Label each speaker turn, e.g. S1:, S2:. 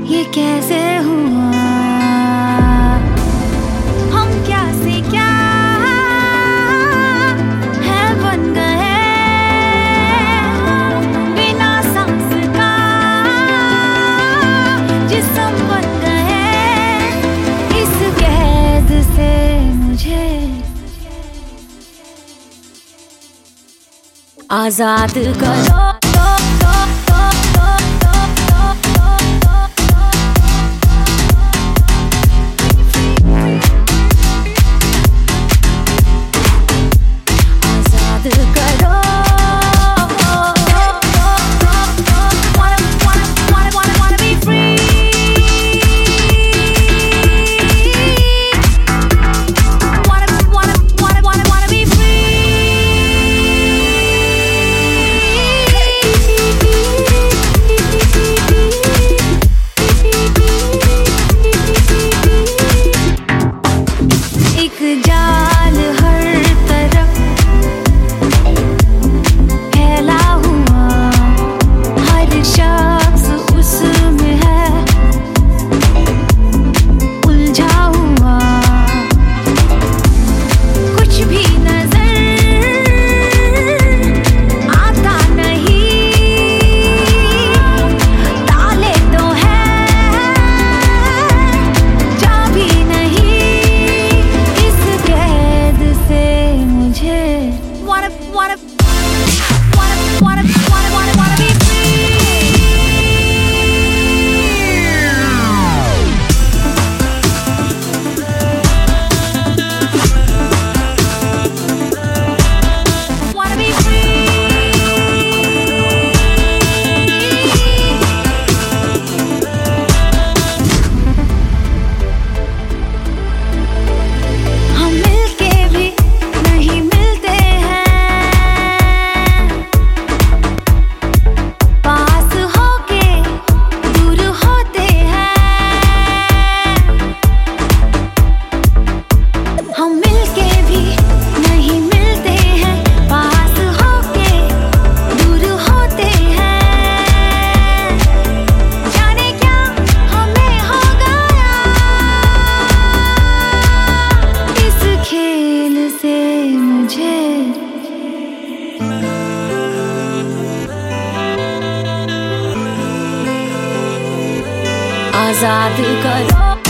S1: ये कैसे हुआ? हम क्या से क्या है बन गए, बिना सांस का जिस्म बन गए। इस कैद से मुझे आजाद करो। जाल हर तरफ फैला हुआ, हर शख्स उसमें है उलझा हुआ। कुछ भी नजर आता नहीं, ताले तो है चाबी नहीं। Wanna be free. Wanna be free. हम मिलके भी नहीं मिलते हैं, पास होके दूर होते हैं। हम मिलके भी नहीं मिलते हैं, पास होके दूर होते हैं। जाने क्या हमें हो गया इस खेल से मुझे आजाद करो।